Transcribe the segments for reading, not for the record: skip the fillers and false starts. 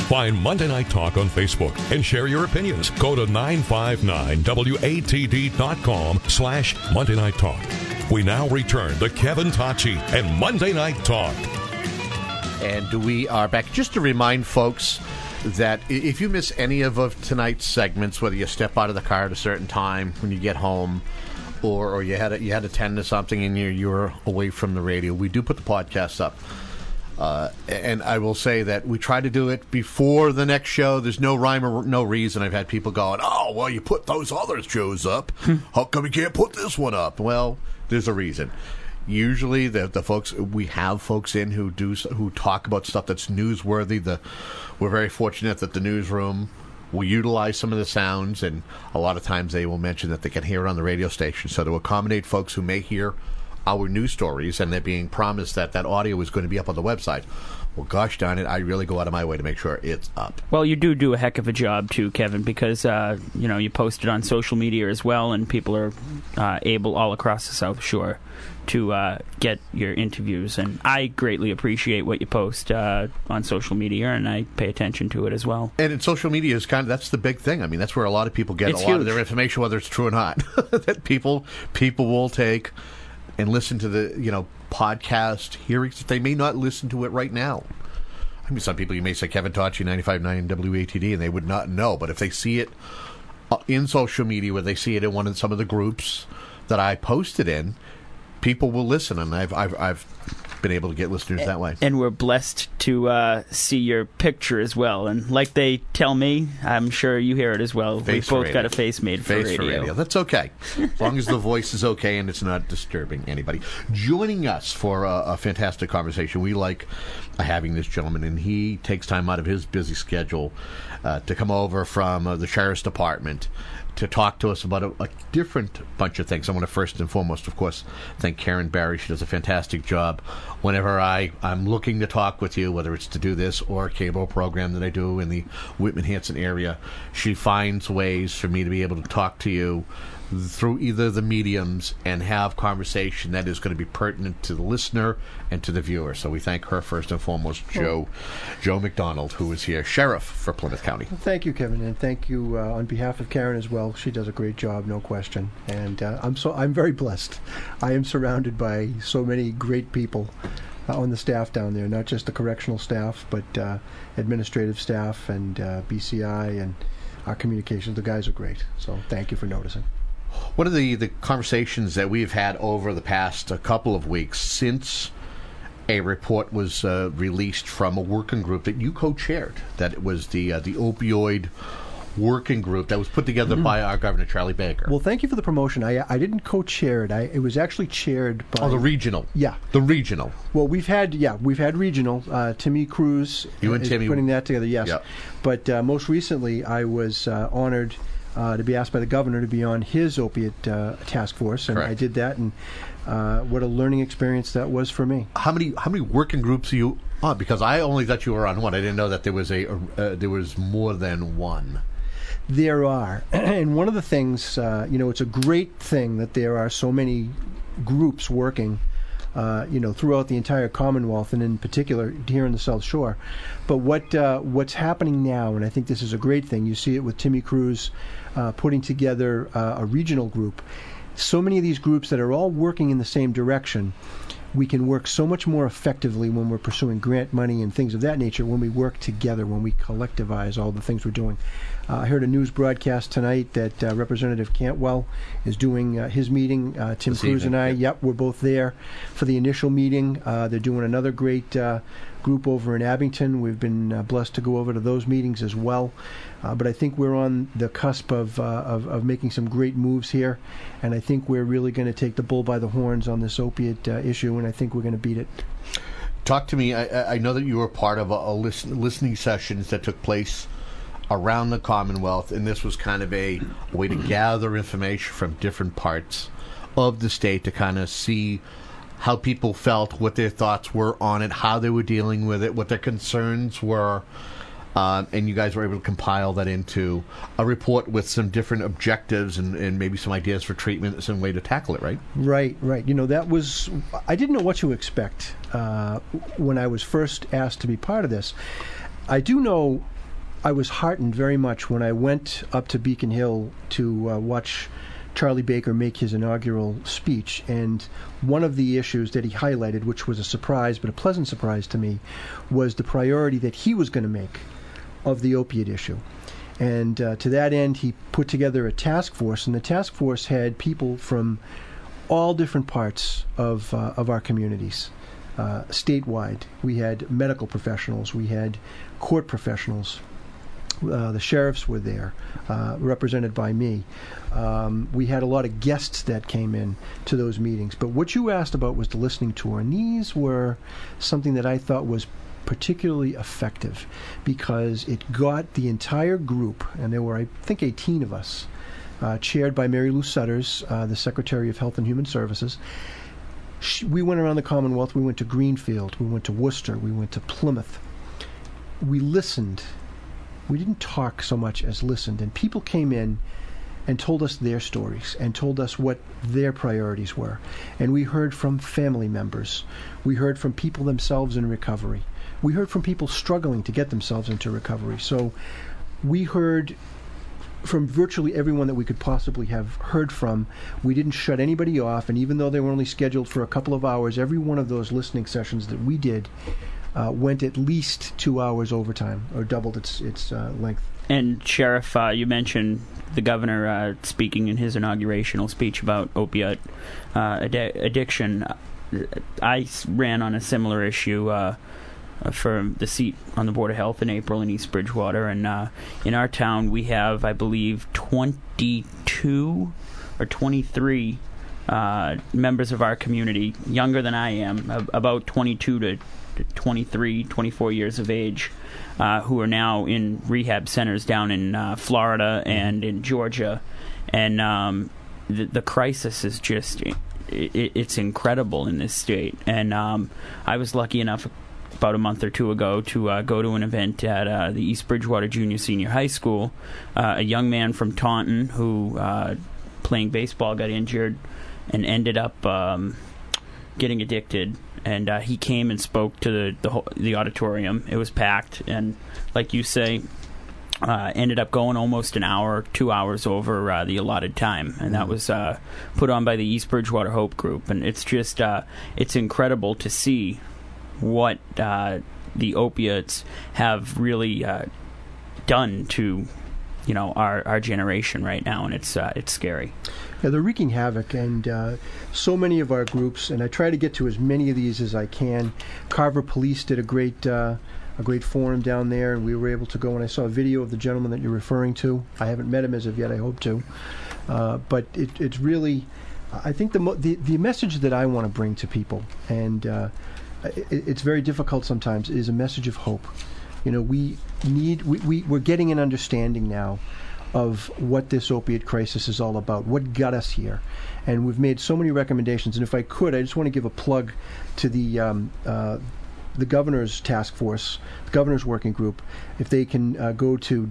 Find Monday Night Talk on Facebook and share your opinions. Go to 959watd.com/Monday Night Talk. We now return to Kevin Tocci and Monday Night Talk. And we are back. Just to remind folks that if you miss any of tonight's segments, whether you step out of the car at a certain time when you get home, or you had to tend to something and you're away from the radio, we do put the podcast up. And I will say that we try to do it before the next show. There's no rhyme or no reason. I've had people going, "Oh, well, you put those other shows up. How come you can't put this one up?" Well, there's a reason. Usually, the folks we have folks in who talk about stuff that's newsworthy. We're very fortunate that the newsroom will utilize some of the sounds, and a lot of times they will mention that they can hear it on the radio station. So to accommodate folks who may hear our news stories and they're being promised that audio is going to be up on the website, well, gosh darn it, I really go out of my way to make sure it's up. Well, you do a heck of a job too, Kevin, because you post it on social media as well, and people are able all across the South Shore to get your interviews, and I greatly appreciate what you post on social media, and I pay attention to it as well. And in social media is that's the big thing. I mean, that's where a lot of people get a lot of their information, whether it's true or not. That people will take and listen to the podcast hearings that they may not listen to it right now. I mean, some people, you may say Kevin Tocci, 95.9 WATD, and they would not know. But if they see it in social media, where they see it in some of the groups that I posted in, people will listen, and I've been able to get listeners that way. And we're blessed to see your picture as well. And like they tell me, I'm sure you hear it as well. We've both got a face made for radio. That's okay. As long as the voice is okay and it's not disturbing anybody. Joining us for a fantastic conversation, we like having this gentleman, and he takes time out of his busy schedule to come over from the Sheriff's Department to talk to us about a different bunch of things. I want to first and foremost, of course, thank Karen Barry. She does a fantastic job. Whenever I'm looking to talk with you, whether it's to do this or a cable program that I do in the Whitman-Hanson area, she finds ways for me to be able to talk to you through either the mediums and have conversation that is going to be pertinent to the listener and to the viewer. So we thank her first and foremost, Joe McDonald, who is here, Sheriff for Plymouth County. Thank you, Kevin, and thank you on behalf of Karen as well. She does a great job, no question. And I'm very blessed. I am surrounded by so many great people on the staff down there, not just the correctional staff, but administrative staff and BCI and our communications. The guys are great. So thank you for noticing. One of the conversations that we've had over the past couple of weeks since a report was released from a working group that you co-chaired, that it was the opioid working group that was put together by our Governor, Charlie Baker. Well, thank you for the promotion. I didn't co-chair it. It was actually chaired by... Oh, the regional. Yeah. The regional. Well, we've had regional. Timmy Cruz is putting that together, yes. Yep. But most recently, I was honored to be asked by the governor to be on his opiate task force, and Correct. I did that, and what a learning experience that was for me. How many working groups are you on? Because I only thought you were on one. I didn't know that there was more than one. There are, and one of the things, it's a great thing that there are so many groups working throughout the entire Commonwealth, and in particular here in the South Shore. But what's happening now, and I think this is a great thing, you see it with Timmy Cruz putting together a regional group. So many of these groups that are all working in the same direction, we can work so much more effectively when we're pursuing grant money and things of that nature, when we work together, when we collectivize all the things we're doing. I heard a news broadcast tonight that Representative Cantwell is doing his meeting. Tim Cruz and I, we're both there for the initial meeting. They're doing another great group over in Abington. We've been blessed to go over to those meetings as well. But I think we're on the cusp of making some great moves here, and I think we're really going to take the bull by the horns on this opiate issue, and I think we're going to beat it. Talk to me. I know that you were part of a listening sessions that took place around the Commonwealth, and this was kind of a way to gather information from different parts of the state to kind of see how people felt, what their thoughts were on it, how they were dealing with it, what their concerns were. And you guys were able to compile that into a report with some different objectives and maybe some ideas for treatment, some way to tackle it, right? Right. That was... I didn't know what to expect when I was first asked to be part of this. I do know I was heartened very much when I went up to Beacon Hill to watch Charlie Baker make his inaugural speech, and one of the issues that he highlighted, which was a surprise, but a pleasant surprise to me, was the priority that he was going to make of the opiate issue. And to that end, he put together a task force, and the task force had people from all different parts of our communities, statewide. We had medical professionals, we had court professionals. The sheriffs were there, represented by me. We had a lot of guests that came in to those meetings. But what you asked about was the listening tour, and these were something that I thought was particularly effective because it got the entire group, and there were, I think, 18 of us, chaired by Mary Lou Sutters, the Secretary of Health and Human Services. We went around the Commonwealth. We went to Greenfield. We went to Worcester. We went to Plymouth. We listened. We didn't talk so much as listened, and people came in and told us their stories and told us what their priorities were. And we heard from family members. We heard from people themselves in recovery. We heard from people struggling to get themselves into recovery. So we heard from virtually everyone that we could possibly have heard from. We didn't shut anybody off, and even though they were only scheduled for a couple of hours, every one of those listening sessions that we did went at least 2 hours overtime, or doubled its length. And Sheriff, you mentioned the governor speaking in his inaugurational speech about opiate addiction. I ran on a similar issue for the seat on the Board of Health in April in East Bridgewater, and in our town we have, I believe, 22 or 23 members of our community, younger than I am, about 22 to 23, 24 years of age, who are now in rehab centers down in Florida and in Georgia. And the crisis is just, it's incredible in this state. And I was lucky enough about a month or two ago to go to an event at the East Bridgewater Junior Senior High School. A young man from Taunton who, playing baseball, got injured and ended up getting addicted. And he came and spoke to the auditorium. It was packed, and like you say, ended up going almost an hour, 2 hours over the allotted time, and that was put on by the East Bridgewater Hope Group. And it's just it's incredible to see what the opiates have really done to our generation right now, and it's scary. Yeah, they're wreaking havoc, and so many of our groups, and I try to get to as many of these as I can. Carver Police did a great forum down there, and we were able to go, and I saw a video of the gentleman that you're referring to. I haven't met him as of yet. I hope to. But it's really, I think the message that I want to bring to people, and it's very difficult sometimes, is a message of hope. We're getting an understanding now of what this opiate crisis is all about, what got us here. And we've made so many recommendations. And if I could, I just want to give a plug to the governor's task force, the governor's working group. If they can go to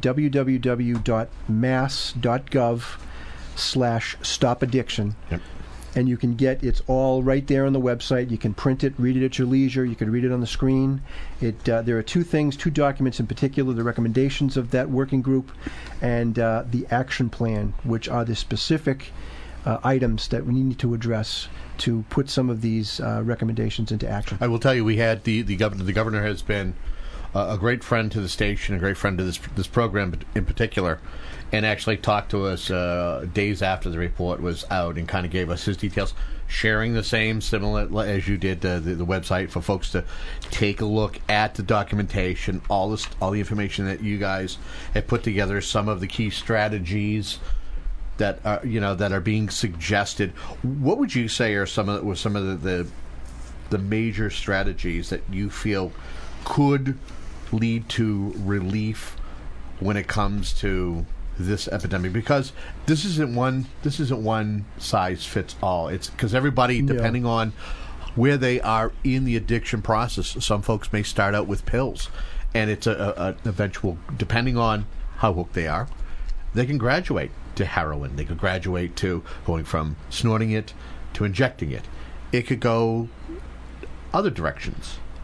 www.mass.gov/stopaddiction. Yep. And you can it's all right there on the website. You can print it, read it at your leisure. You can read it on the screen. There are two documents in particular, the recommendations of that working group and the action plan, which are the specific items that we need to address to put some of these recommendations into action. I will tell you, we had the governor. The governor has been a great friend to the station, a great friend to this program in particular, and actually talked to us days after the report was out and kind of gave us his details, sharing the same similar as you did the website for folks to take a look at the documentation, all the information that you guys have put together, some of the key strategies that are being suggested. What would you say are some of the major strategies that you feel could lead to relief when it comes to this epidemic? Because this isn't one size fits all. It's because everybody, depending on where they are in the addiction process, some folks may start out with pills, and it's an eventual, depending on how hooked they are, they can graduate to heroin. They could graduate to going from snorting it to injecting it. It could go other directions.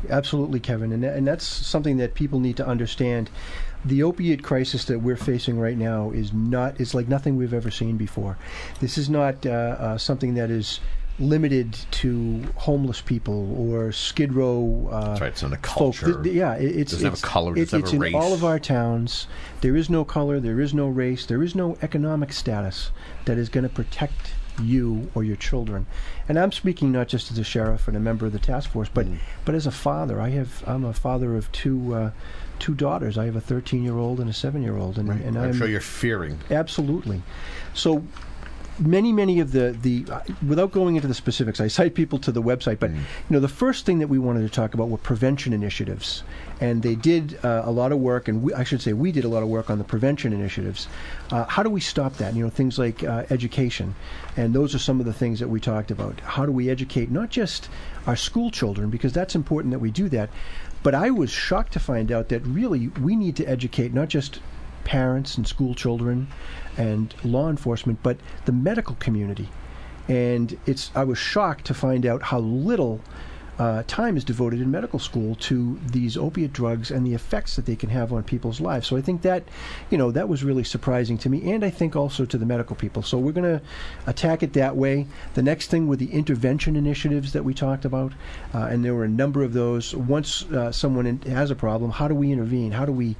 absolutely, Kevin, and that's something that people need to understand. The opiate crisis that we're facing right now is like nothing we've ever seen before. This is not something that is limited to homeless people or Skid Row. That's right. It's in a culture. It doesn't have a color. It doesn't have a race. In all of our towns. There is no color. There is no race. There is no economic status that is going to protect you or your children. And I'm speaking not just as a sheriff and a member of the task force, but as a father. I'm a father of two daughters. I have a 13-year-old and a 7-year-old, and I'm sure you're fearing. Absolutely. So many of the without going into the specifics, I cite people to the website, but the first thing that we wanted to talk about were prevention initiatives, and they did a lot of work, and we did a lot of work on the prevention initiatives. How do we stop that? Things like education, and those are some of the things that we talked about. How do we educate not just our school children, because that's important that we do that, but I was shocked to find out that really we need to educate not just parents and school children and law enforcement, but the medical community. And I was shocked to find out how little time is devoted in medical school to these opiate drugs and the effects that they can have on people's lives. So I think that, that was really surprising to me, and I think also to the medical people. So we're going to attack it that way. The next thing were the intervention initiatives that we talked about, and there were a number of those. Once someone has a problem, how do we intervene? How do we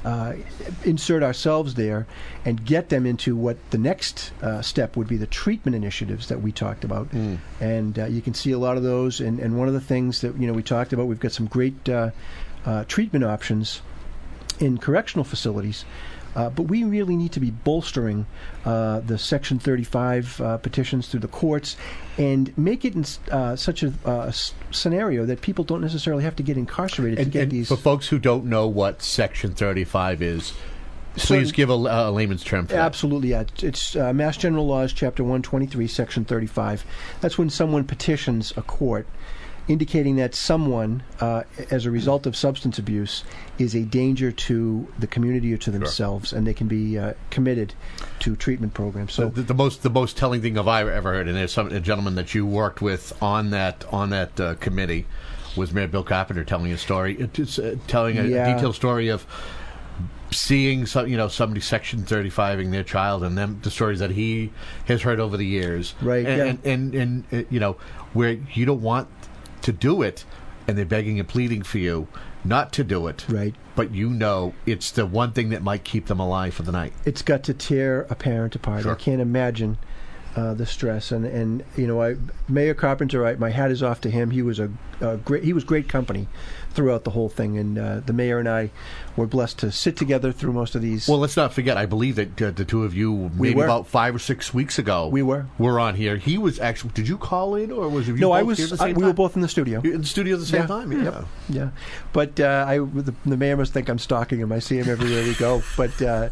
insert ourselves there and get them into what the next step would be, the treatment initiatives that we talked about. And you can see a lot of those, and one of the things that we talked about, we've got some great treatment options in correctional facilities, but we really need to be bolstering the Section 35 petitions through the courts and make it in such a scenario that people don't necessarily have to get incarcerated to get these. For folks who don't know what Section 35 is, please give a layman's term for that. Absolutely, yeah. It's Mass General Laws, Chapter 123, Section 35. That's when someone petitions a court indicating that someone, as a result of substance abuse, is a danger to the community or to themselves, and they can be committed to treatment programs. So the most telling thing I've ever heard, and there's a gentleman that you worked with on that committee, was Mayor Bill Carpenter telling a story, telling a detailed story of seeing somebody Section 35ing their child, and the stories that he has heard over the years, right? And where you don't want to do it, and they're begging and pleading for you not to do it. Right. But it's the one thing that might keep them alive for the night. It's got to tear a parent apart. Sure. I can't imagine the stress. And Mayor Carpenter, my hat is off to him. He was great company throughout the whole thing, and the mayor and I were blessed to sit together through most of these. Well, let's not forget, I believe that the two of you, maybe about 5 or 6 weeks ago, were on here. He was actually, did you call in, or was you No, both I was. here at the same We time? were both in the studio. In the studio at the same time? Yeah. Yep. Yeah. But the mayor must think I'm stalking him. I see him everywhere we go. But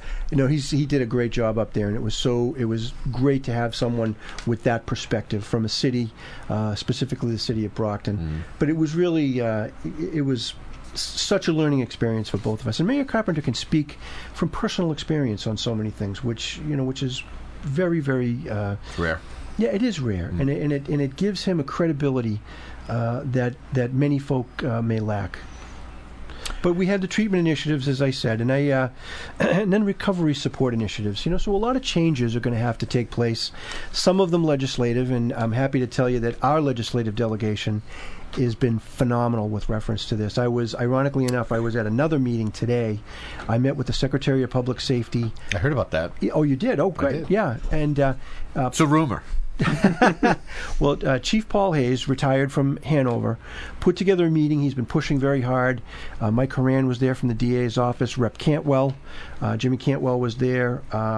he did a great job up there, and it was great to have someone with that perspective from a city, specifically the city of Brockton. But it was really it was such a learning experience for both of us. And Mayor Carpenter can speak from personal experience on so many things, which is very, very rare. Yeah, it is rare, and it gives him a credibility that many folk may lack. But we had the treatment initiatives, as I said, and then recovery support initiatives. So a lot of changes are going to have to take place. Some of them legislative, and I'm happy to tell you that our legislative delegation has been phenomenal with reference to this. Ironically enough, I was at another meeting today. I met with the Secretary of Public Safety. I heard about that. Oh, you did? Oh, great. I did. Yeah, and it's a rumor. Well, Chief Paul Hayes, retired from Hanover, put together a meeting. He's been pushing very hard. Mike Horan was there from the DA's office. Rep. Cantwell, Jimmy Cantwell was there.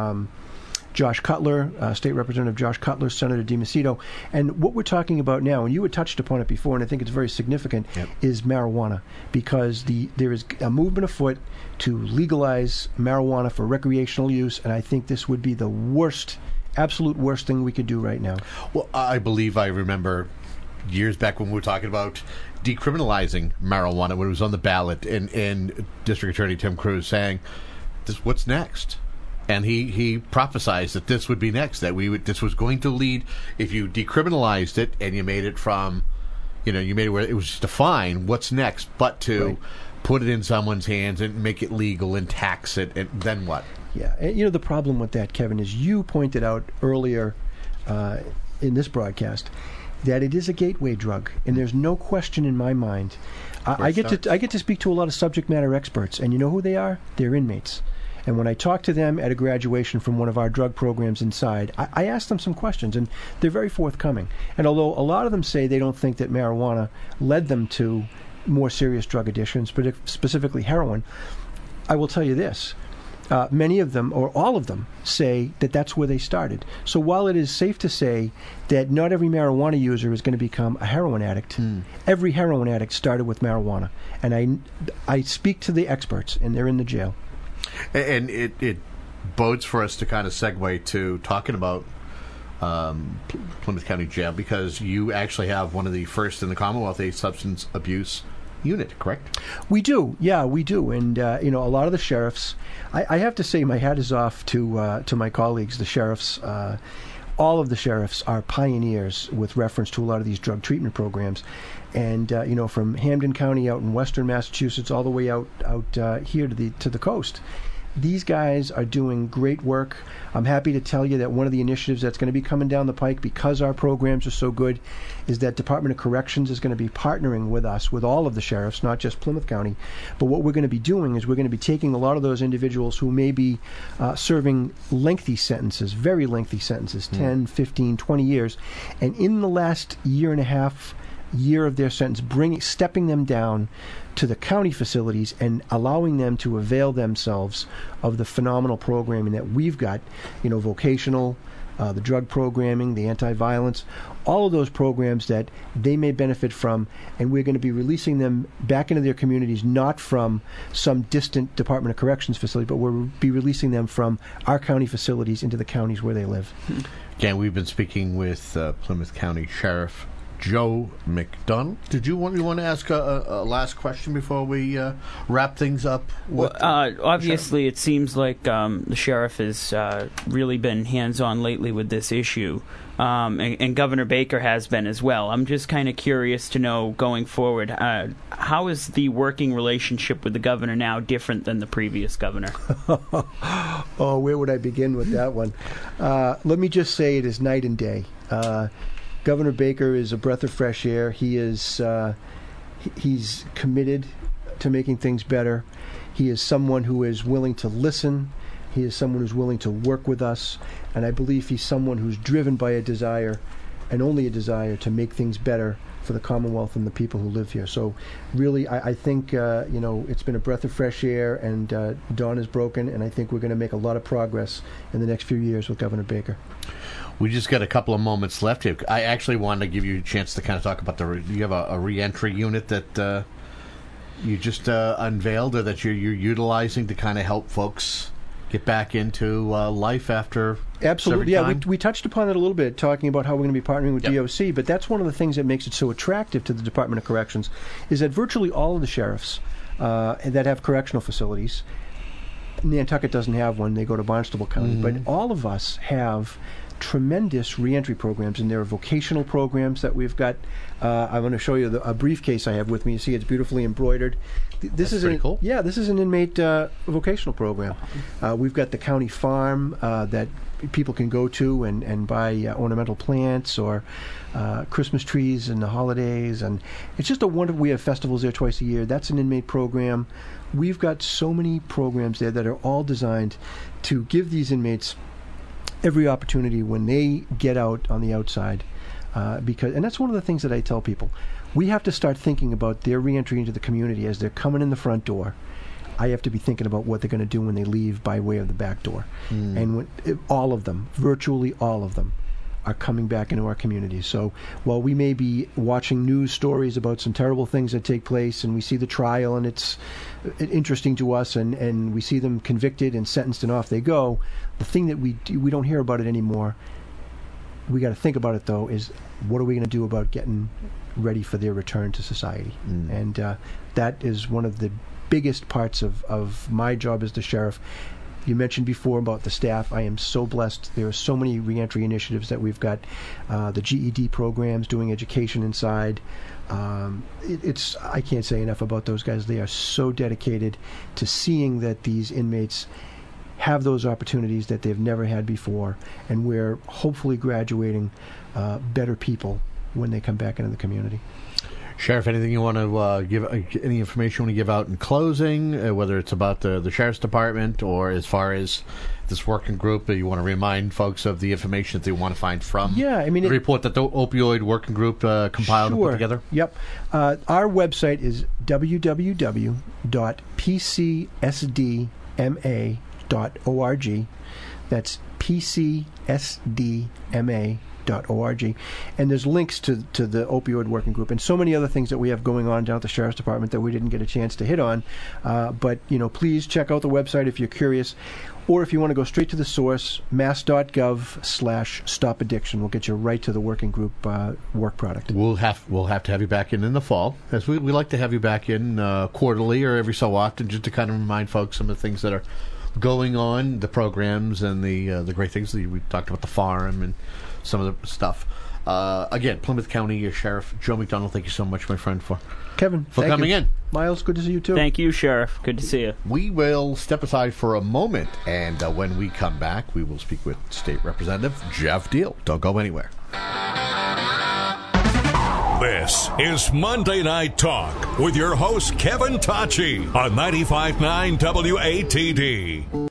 Josh Cutler, State Representative Josh Cutler, Senator DiMacedo. And what we're talking about now, and you had touched upon it before, and I think it's very significant, is marijuana. Because there is a movement afoot to legalize marijuana for recreational use, and I think this would be the absolute worst thing we could do right now. Well, I believe I remember years back when we were talking about decriminalizing marijuana when it was on the ballot, and District Attorney Tim Cruz saying, what's next? And he prophesized that this would be next, that this was going to lead, if you decriminalized it and you made it from you made it where it was just a fine. What's next? But to put it in someone's hands and make it legal and tax it, and then what? Yeah, and the problem with that, Kevin, is you pointed out earlier in this broadcast that it is a gateway drug, and there's no question in my mind. I get to speak to a lot of subject matter experts, and you know who they are? They're inmates. And when I talk to them at a graduation from one of our drug programs inside, I ask them some questions, and they're very forthcoming. And although a lot of them say they don't think that marijuana led them to more serious drug addictions, but specifically heroin, I will tell you this. Many of them, or all of them, say that that's where they started. So while it is safe to say that not every marijuana user is going to become a heroin addict, every heroin addict started with marijuana. And I speak to the experts, and they're in the jail. And it bodes for us to kind of segue to talking about Plymouth County Jail, because you actually have one of the first in the Commonwealth a substance abuse unit, correct? We do, yeah, we do. And, a lot of the sheriffs, I have to say my hat is off to my colleagues, the sheriffs. All of the sheriffs are pioneers with reference to a lot of these drug treatment programs. And, from Hampden County out in western Massachusetts all the way out here to the coast. These guys are doing great work. I'm happy to tell you that one of the initiatives that's going to be coming down the pike, because our programs are so good, is that Department of Corrections is going to be partnering with us, with all of the sheriffs, not just Plymouth County. But what we're going to be doing is we're going to be taking a lot of those individuals who may be serving lengthy sentences, very lengthy sentences, 10, 15, 20 years, and in the last year and a half, year of their sentence, stepping them down to the county facilities and allowing them to avail themselves of the phenomenal programming that we've got, vocational, the drug programming, the anti-violence, all of those programs that they may benefit from, and we're going to be releasing them back into their communities, not from some distant Department of Corrections facility, but we'll be releasing them from our county facilities into the counties where they live. Again, we've been speaking with Plymouth County Sheriff Joe McDonald. Did you want to ask a last question before we wrap things up? Obviously, it seems like the sheriff has really been hands-on lately with this issue, and Governor Baker has been as well. I'm just kind of curious to know, going forward, how is the working relationship with the governor now different than the previous governor? Oh, where would I begin with that one? Let me just say it is night and day. Governor Baker is a breath of fresh air. He is he's committed to making things better. He is someone who is willing to listen. He is someone who's willing to work with us. And I believe he's someone who's driven by a desire, and only a desire, to make things better for the Commonwealth and the people who live here. So really, I think, it's been a breath of fresh air, and dawn is broken, and I think we're going to make a lot of progress in the next few years with Governor Baker. We just got a couple of moments left here. I actually wanted to give you a chance to kind of talk about you have a reentry unit that you just unveiled, or that you're utilizing to kind of help folks get back into life after. Absolutely, yeah. We touched upon it a little bit, talking about how we're going to be partnering with DOC, but that's one of the things that makes it so attractive to the Department of Corrections, is that virtually all of the sheriffs that have correctional facilities, Nantucket doesn't have one, they go to Barnstable County, but all of us have tremendous reentry programs, and there are vocational programs that we've got. I'm going to show you a briefcase I have with me. You see, it's beautifully embroidered. This is pretty cool. Yeah, this is an inmate vocational program. We've got the county farm that people can go to and buy ornamental plants or Christmas trees in the holidays, and it's just a wonderful. We have festivals there twice a year. That's an inmate program. We've got so many programs there that are all designed to give these inmates every opportunity when they get out on the outside, and that's one of the things that I tell people. We have to start thinking about their reentry into the community as they're coming in the front door. I have to be thinking about what they're going to do when they leave by way of the back door. And all of them, virtually all of them, are coming back into our community. So while we may be watching news stories about some terrible things that take place, and we see the trial and it's interesting to us, and we see them convicted and sentenced and off they go, the thing that we don't hear about it anymore, we got to think about it though, is what are we going to do about getting ready for their return to society? And that is one of the biggest parts of my job as the sheriff. You mentioned before about the staff. I am so blessed. There are so many reentry initiatives that we've got. The GED programs, doing education inside. I can't say enough about those guys. They are so dedicated to seeing that these inmates have those opportunities that they've never had before, and we're hopefully graduating better people when they come back into the community. Sheriff, anything you want to give, any information you want to give out in closing, whether it's about the Sheriff's Department or as far as this working group, you want to remind folks of the information that they want to find from the report that the opioid working group compiled and put together? Yep. Our website is www.pcsdma.org. That's pcsdma.org, and there's links to the opioid working group and so many other things that we have going on down at the Sheriff's Department that we didn't get a chance to hit on. But please check out the website if you're curious, or if you want to go straight to the source, mass.gov/stop addiction will get you right to the working group work product. We'll have to have you back in the fall, as we like to have you back in quarterly or every so often, just to kind of remind folks some of the things that are going on, the programs and the great things. We talked about the farm and some of the stuff. Again, Plymouth County Sheriff Joe McDonald, thank you so much, my friend, for coming in. Miles, good to see you too. Thank you, Sheriff. Good to see you. We will step aside for a moment, and when we come back, we will speak with State Representative Jeff Deal. Don't go anywhere. This is Monday Night Talk with your host, Kevin Tocci, on 95.9 WATD.